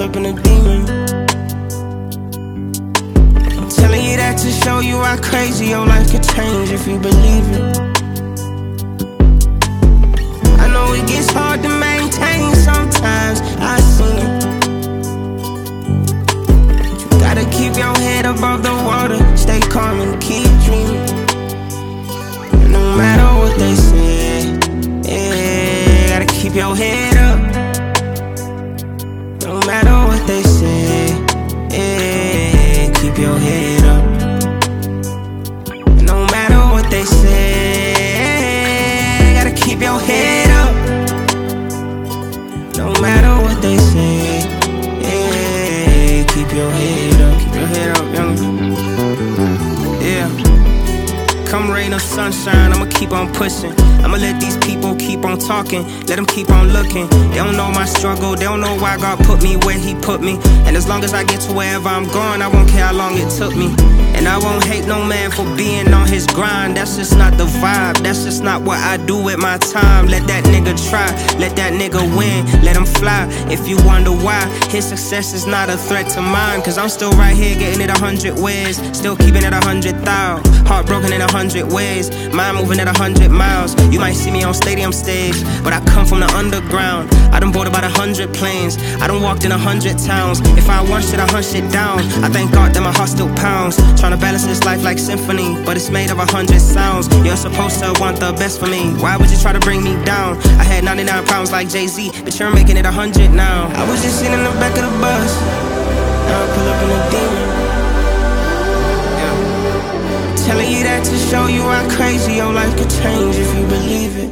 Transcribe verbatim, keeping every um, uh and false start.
up in a demon. I'm telling you that to show you how crazy your life could change if you believe it. I know it gets hard to maintain sometimes, I seen it. You gotta keep your head above the water, stay calm and keep dreaming. And no matter what they say, yeah, gotta keep your head up. No matter what they say, yeah, keep your head up. No matter what they say, gotta keep your head up. No matter what they say, yeah, keep your head up. Keep your head up, young. Yeah. Come rain or sunshine, I'ma keep on pushing. I'ma let these people keep on talking, let them keep on looking. They don't know my struggle, they don't know why God put me where he put me. And as long as I get to wherever I'm going, I won't care how long it took me. And I won't hate no man for being on his grind. That's just not the vibe, that's just not what I do with my time. Let that nigga try, let that nigga win, let him fly. If you wonder why, his success is not a threat to mine. Cause I'm still right here getting it a hundred ways, still keeping it a hundred thou. Heartbroken in a hundred ways, mind moving at a hundred miles. You might see me on stadium stage, but I come from the underground. I done bought about a hundred planes, I done walked in a hundred towns. If I want shit, I hunt shit down. I thank God that my heart still pounds. Trying to balance this life like symphony, but it's made of a hundred sounds. You're supposed to want the best for me, why would you try to bring me down? I had ninety-nine pounds like Jay-Z, but you're making it a hundred now. I was just sitting in the back of the bus, now I pull up in a demon. Telling you that to show you how crazy your life could change if you believe it.